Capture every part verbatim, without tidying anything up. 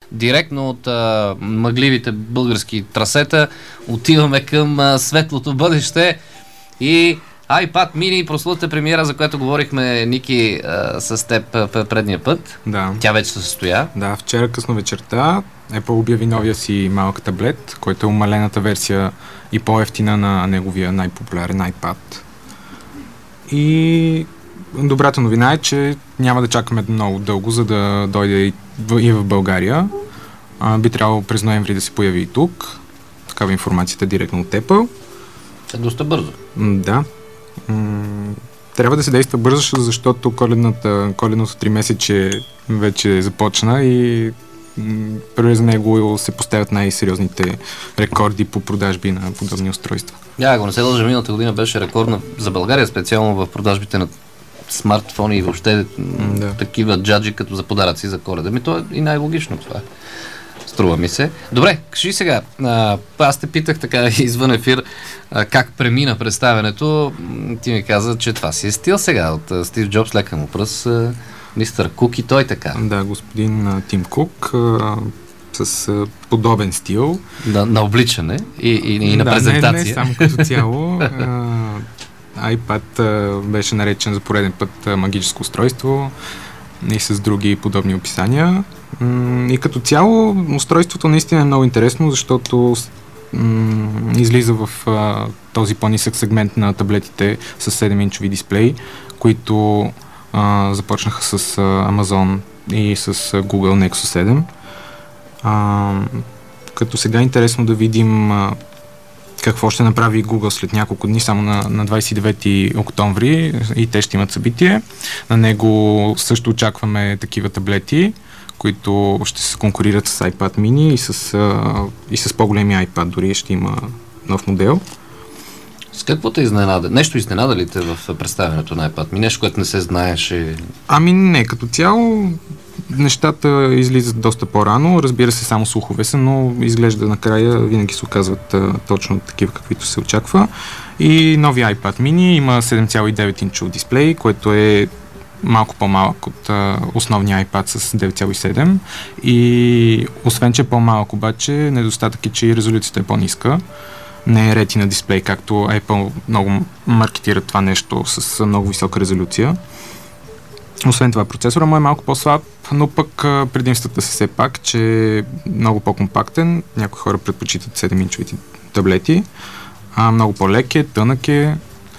директно от а, мъгливите български трасета отиваме към а, светлото бъдеще и iPad mini, прословата премиера, за която говорихме, Ники, а, с теб а, предния път. Да. Тя вече се състоя. Да, вчера късно вечерта Apple обяви новия си малък таблет, който е умалената версия и по-ефтина на неговия най-популярен iPad. И добрата новина е, че няма да чакаме много дълго, за да дойде и в, и в България. А, би трябвало през ноември да се появи и тук. Такава информацията директно от Apple. Е доста бързо. М, да. М, трябва да се действа бързо, защото коледната, коледното три месече вече започна и м, през него се поставят най-сериозните рекорди по продажби на подобни устройства. Да, ако не се лъжа, миналата година беше рекордна за България, специално в продажбите на смартфони и въобще да. такива джаджи като за подаръци за Коледа. Ми то е и най-логично това е. Струва ми се. Добре, кажи сега, а, аз те питах така извън ефир а, как премина представянето. Ти ми каза, че това си е стил сега от а, Стив Джобс, лека му пръс, а, мистер Кук и той така. Да, господин а, Тим Кук а, с а, подобен стил. На, на обличане и, и, и на да, презентация. Не, не, само като цяло. а, iPad а, беше наречен за пореден път а, магическо устройство и с други подобни описания. М- и като цяло устройството наистина е много интересно, защото м- излиза в а, този по-нисък сегмент на таблетите с седем-инчови дисплей, които а, започнаха с а, Amazon и с а, Google Nexus седем. А, като сега е интересно да видим а, какво ще направи Google след няколко дни, само на, на двадесет и девети октомври, и те ще имат събитие. На него също очакваме такива таблети, които ще се конкурират с iPad mini и с, а, и с по-големи iPad, дори ще има нов модел. С какво те изненада? Нещо изненада ли те в представянето на iPad? Ми нещо, което не се знаеше? Ами не, като цяло нещата излизат доста по-рано, разбира се, само слухове са, но изглежда накрая винаги се оказват а, точно такива, каквито се очаква. И новия iPad mini има седем цяло и девет инчов дисплей, което е малко по-малък от а, основния iPad с девет цяло и седем, и освен, че е по-малък, обаче недостатък е, че и резолюцията е по-ниска. Не е Retina дисплей, както Apple много маркетира това нещо с много висока резолюция. Освен това, процесора му е малко по-слаб, но пък предимствата са все пак, че е много по-компактен. Някои хора предпочитат седем-инчовите таблети. А, много по-лек е, тънък е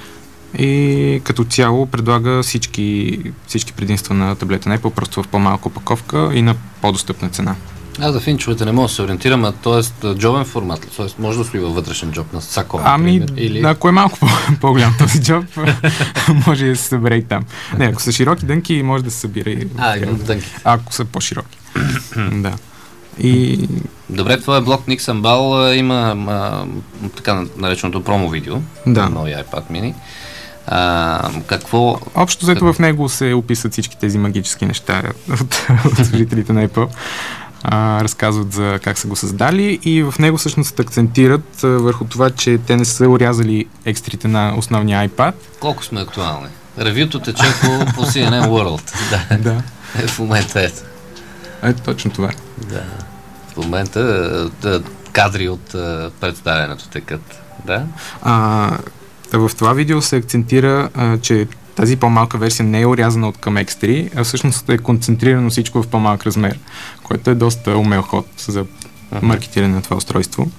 и като цяло предлага всички, всички предимства на таблета на Apple, просто в по-малка опаковка и на по-достъпна цена. Аз за финчовете не мога да се ориентирам, а т.е. джобен формат, т.е. може да стои във вътрешен джоб на сако, ами, например, или... ако е малко по-голям този джоб, може да се събере и там. Не, ако са широки дънки, може да се събира и... А, имам дънки. Ако са по-широки. Да. И... Добре, твоя блог Ник Самбал има а, така нареченото промо видео да. На новия iPad mini. А, какво... Общо взето в него се описват всички тези магически неща от, от служителите на Apple. А, разказват за как са го създали и в него всъщност акцентират а, върху това, че те не са урязали екстрите на основния iPad. Колко сме актуални? Ревюто тече по, по Си Ен Ен World. Да. Да. Е, в момента ето. Ето точно това. Да. В момента да, кадри от а, представянето текат. Да? А, в това видео се акцентира, а, че тази по-малка версия не е орязана от към екстри, а всъщност е концентрирано всичко в по-малък размер, което е доста умел ход за маркетиране на това устройство.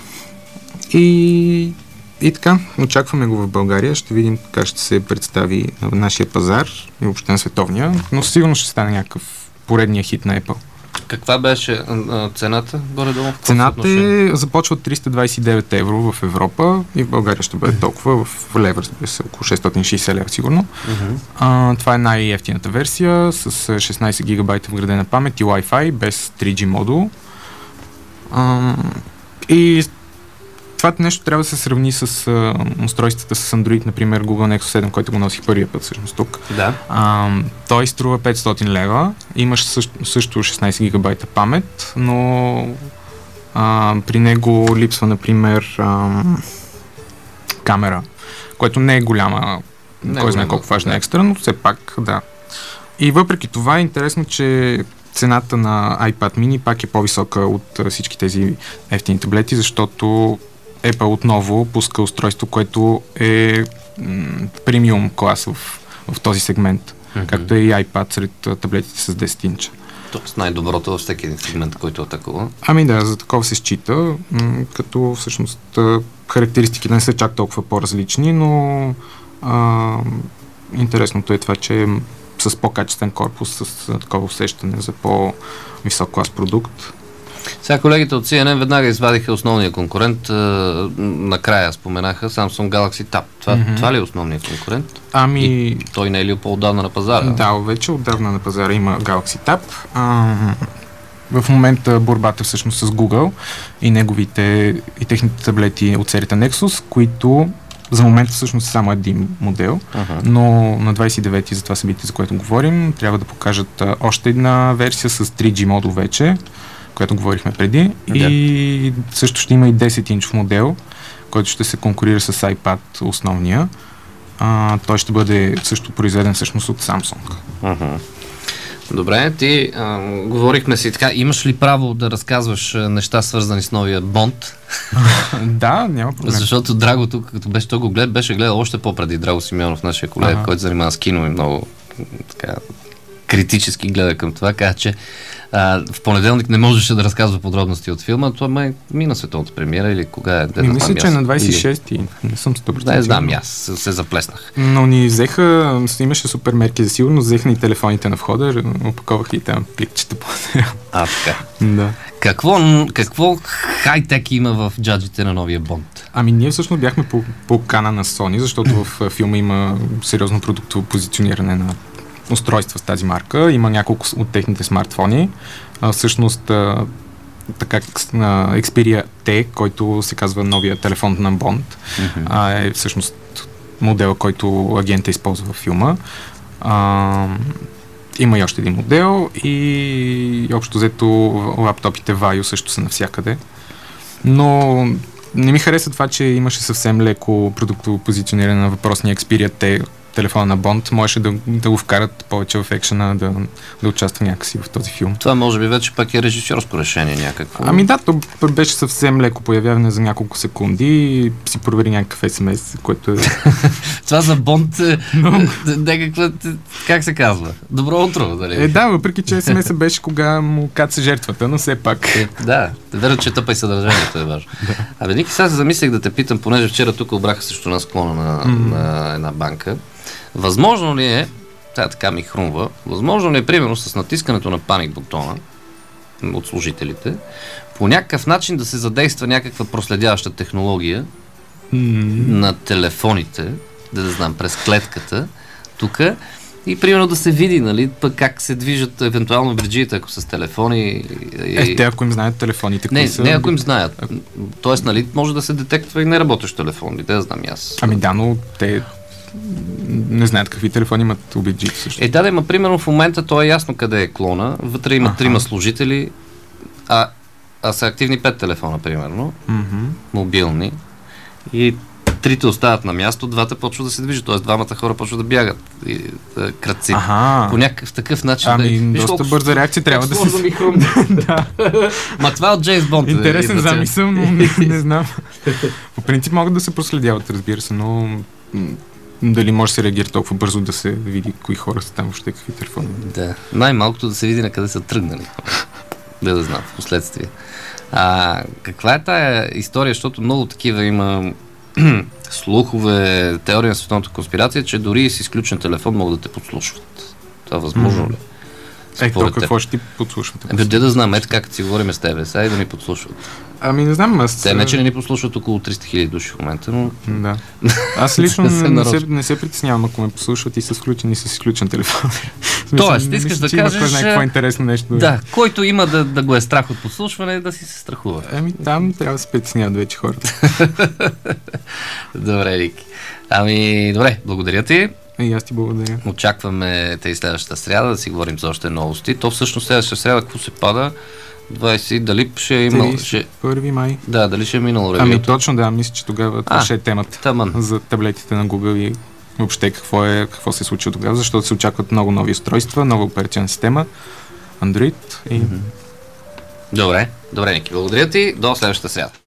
И, и така, очакваме го в България, ще видим как ще се представи на нашия пазар и въобще на световния, но сигурно ще стане някакъв поредния хит на Apple. Каква беше а, цената горе-долу? Цената е, започва от триста двадесет и девет евро в Европа и в България ще бъде толкова, в лева, разбира се, около шестстотин и шейсет лева сигурно. Uh-huh. А, това е най-ефтината версия с шестнадесет гигабайта вградена памет и Wi-Fi без три джи модул. А, и това нещо трябва да се сравни с а, устройствата с Android, например Google Nexus седем, който го носих първия път всъщност тук. Да. А, той струва петстотин лева, имаш също, също шестнадесет гигабайта памет, но а, при него липсва, например, а, камера, което не е голяма, не кой знае колко важна да. Екстра, но все пак да. И въпреки това е интересно, че цената на iPad mini пак е по-висока от всички тези ефтини таблети, защото Apple отново пуска устройство, което е м- премиум клас в, в този сегмент, mm-hmm. както е и iPad сред таблетите с десет инча. Тоест най-доброто във всеки един сегмент, който е такова. Ами да, за такова се счита, м- като всъщност характеристиките не са чак толкова по-различни, но а, интересното е това, че с по-качествен корпус, с такова усещане за по-висок клас продукт. Сега колегите от Си Ен Ен веднага извадиха основния конкурент. Накрая споменаха Samsung Galaxy Tab. Това, mm-hmm. това ли е основният конкурент? Ами... И той не е ли по-отдавна на пазара? Да, вече отдавна на пазара има Galaxy Tab. А, в момента борбата всъщност с Google и неговите и техните таблети от серията Nexus, които за момента всъщност е само един модел, uh-huh. но на двадесет и девети, за това събитие, за което говорим, трябва да покажат а, още една версия с три джи модул вече, която говорихме преди. Yeah. И също ще има и десет инчов модел, който ще се конкурира с iPad основния. А, той ще бъде също произведен всъщност от Samsung. Uh-huh. Добре, ти а, говорихме си така, имаш ли право да разказваш неща свързани с новия Bond? Да, няма проблем. Защото Драго тук, като беше той го глед, беше гледал още по-преди Драго Симеонов, нашия колега, ага. който занимава с кино и много така критически гледа към това, каза, че а, в понеделник не можеше да разказва подробности от филма, това май мина световната премиера или кога е? Ми, мисля, че е на двадесет и шести, или... не съм сто процента. Да, знам, аз се, се заплеснах. Но ни взеха, имаше супер мерки за сигурност, взеха и телефоните на входа, опаковаха и там пликчета по нея. А, така. Да. Какво, какво хай-тек има в джаджите на новия Бонд? Ами ние всъщност бяхме по, по кана на Sony, защото в филма има сериозно продуктово позициониране на устройства с тази марка. Има няколко от техните смартфони. А, всъщност а, така а, Xperia T, който се казва новия телефон на Bond, mm-hmm. а, е всъщност модел, който агента използва в филма. А, има и още един модел и общо взето лаптопите Vaio също са навсякъде. Но не ми хареса това, че имаше съвсем леко продуктово позициониране на въпросния Xperia T, телефона на Бонд, можеше да, да го вкарат повече в екшена, да, да участва някакси в този филм. Това може би вече пак е режисьорско решение някакво. Ами да, то беше съвсем леко появяване за няколко секунди и си провери някакъв ес ем ес, което е... Това за Бонд е някаква... Как се казва? Добро утро, дали? Е, да, въпреки че ес ем ес беше кога му каца жертвата, но все пак... Е, да, верно, че тъпа и съдържанието е важно. Да. Абе, Ники, сега се замислих да те питам, понеже вчера тук обраха също на склона на, mm. на една банка. Възможно ли е, тя така ми хрумва, възможно ли е, примерно, с натискането на паник бутона от служителите, по някакъв начин да се задейства някаква проследяваща технология mm. на телефоните, да да знам, през клетката, тук, и примерно да се види, нали, пък как се движат евентуално бриджиите, ако с телефони. И... Е, те ако им знаят телефоните, не, са... не ако им знаят. Тоест, нали, може да се детектва и неработещ телефон, да знам аз. Ами да, но те не знаят какви телефони имат обиджите също. Е, да, да, има примерно в момента то е ясно къде е клона, вътре има трима служители, а, а са активни пет телефона, примерно, mm-hmm. мобилни, и трите остават на място, двата почват да се движат, т.е. двамата хора почват да бягат и, да, кръци. Ага. По някакъв такъв начин. Ами, да, доста колко, бърза реакция трябва да се... Да. Ма това от Джеймс Бонд. Интересен замисъл, но не, не знам. По принцип могат да се проследяват, разбира се, но дали може да се реагира толкова бързо да се види кои хора са там, въобще какви телефони. Да, най-малкото да се види на къде са тръгнали. Да да знам, в последствие. А, каква е тая история, защото много такива има слухове, теория на световната конспирация, че дори с изключен телефон могат да те подслушват. Това възможно ли? Е, то какво ще ти подслушват? Ами, де да знам, ето как си говорим с тебе, сега и да ни подслушват. Ами не знам, аз... Те не, че не ни подслушват около триста хиляди души в момента, но... Да. Аз лично не, не, се, не се притеснявам, ако ме послушват и с включен и с изключен телефон. Тоест, ти искаш да кажеш... Какво интересно нещо. Да, който има да, да го е страх от подслушване, да си се страхува. Ами там трябва да се притесняват вече хората. Добре, Рики. Ами, добре, благодаря ти. И аз ти благодаря. Очакваме те и следващата сряда да си говорим за още новости. То всъщност следващата сряда, какво се пада? двадесет, дали ще е имал... Ще... първи май. Да, дали ще е минало ревюто? Ами точно, да, мисля, че тогава това ще е темата. Таман. За таблетите на Google и въобще какво е, какво се случва тогава, защото се очакват много нови устройства, нова операционна система. Android и... Добре, добре, Ники, благодаря ти. До следващата сряда.